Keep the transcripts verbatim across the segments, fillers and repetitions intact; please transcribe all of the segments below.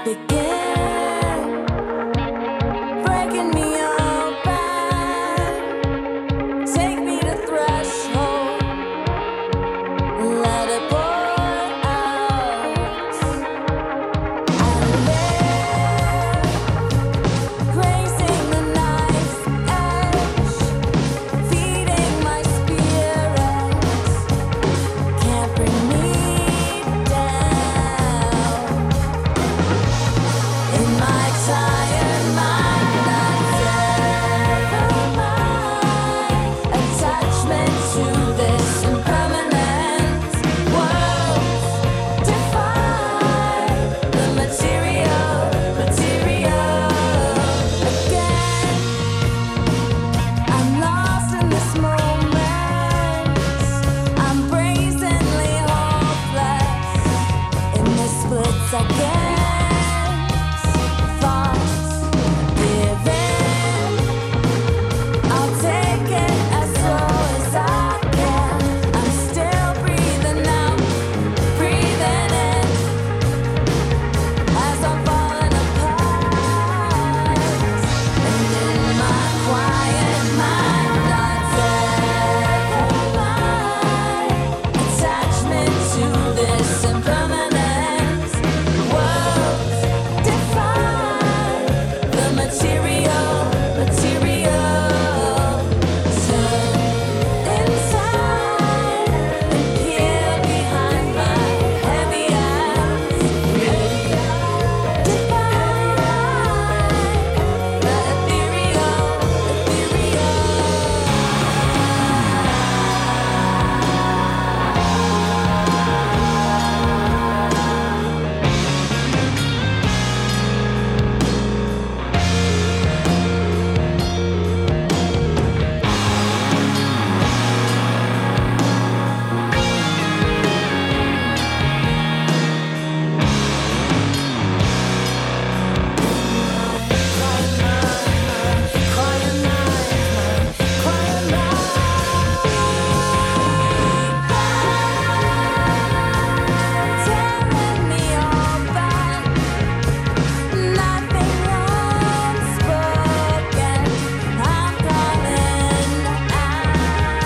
begin, breaking me open. Take me to threshold, let it pour out. I live, grazing the knife's edge, feeding my spirit. Can't bring me down. In my tired mind, I sever my attachment to this impermanent world. Defy the material, material again. I'm lost in this moment. I'm brazenly hopeless in this split second. Thoughts give in. I'll take it as slow as I can. I'm still breathing out, breathing in as I'm falling apart. And in my quiet mind, I sever my attachment to this impermanent world. Defy the material, material. Turn inside and peer behind my heavy eyes. Defy the ethereal, ethereal. Quiet night, quiet night. Tearing me open, nothing unspoken. I'm calling out.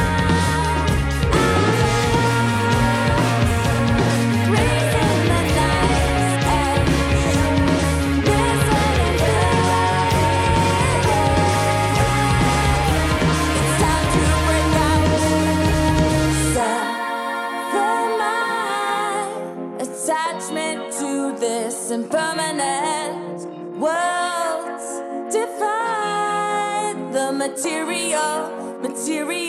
Raising the knife's edge, listening to it's time to break out. Sever my attachment to this impermanent world. Defy the material, material.